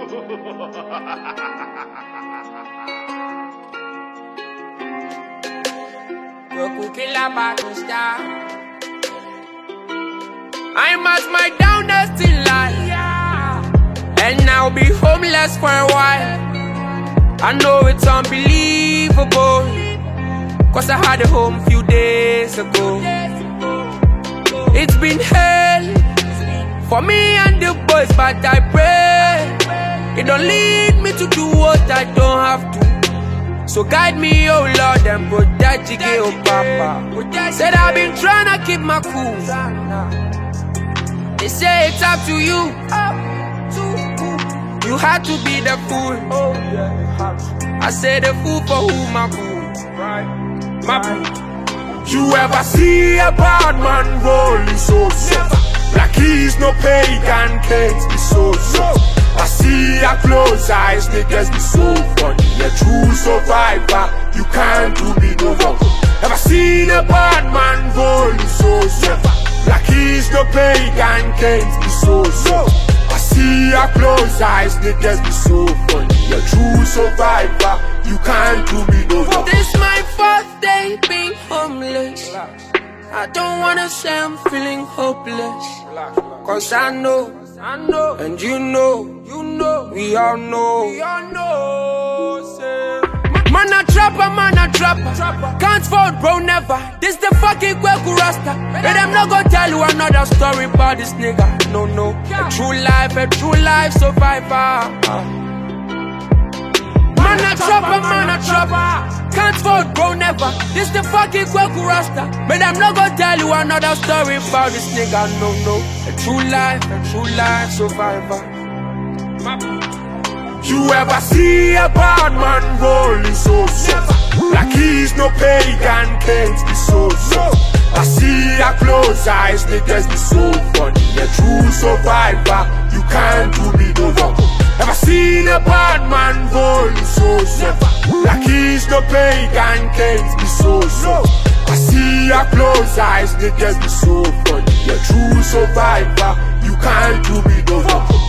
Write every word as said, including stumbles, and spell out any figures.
Roku killer battle star. I'm at my downest in life, and I'll be homeless for a while. I know it's unbelievable, cause I had a home few days ago. It's been hell for me and the boys, but I pray it don't lead me to do what I don't have to. So guide me, oh Lord, and protect Jiggy, oh Papa. Said I've been trying to keep my cool. They say it's up to you. You had to be the fool. I say the fool for who my fool. My fool. You ever see a bad man rolling so soft? Like he's no pagan, can't be so soft. I see your close eyes, niggas be so funny. A true survivor, you can't do me no wrong. Ever seen a bad man rolling so soft? Like he's no pagan, can't be so soft. I see your close eyes, niggas be so funny. A true survivor, you can't do me no wrong. This my fourth day being homeless. I don't wanna say I'm feeling hopeless, cause I know, I know, and you know, you know, we all know, we all know, say. Man a trapper, man a trapper, can't fold bro never. This the fucking Kweku Rasta. But I'm not gonna tell you another story about this nigga. No, no, a true life, a true life survivor. Man a trapper, man a trapper, can't fold bro never. This the fucking Kweku Rasta. But I'm not gonna tell you another story about this nigga. No, no, a true life, a true life survivor. You ever see a bad man rolling so soft? Like he's no pagan, can't be so soft. I see your close eyes, niggas be so funny. A true survivor, you can't do me no wrong. Ever seen a bad man rolling so soft? Like he's no pagan, can't be so soft. I see your close eyes, niggas be so funny. A true survivor, you can't do me no wrong.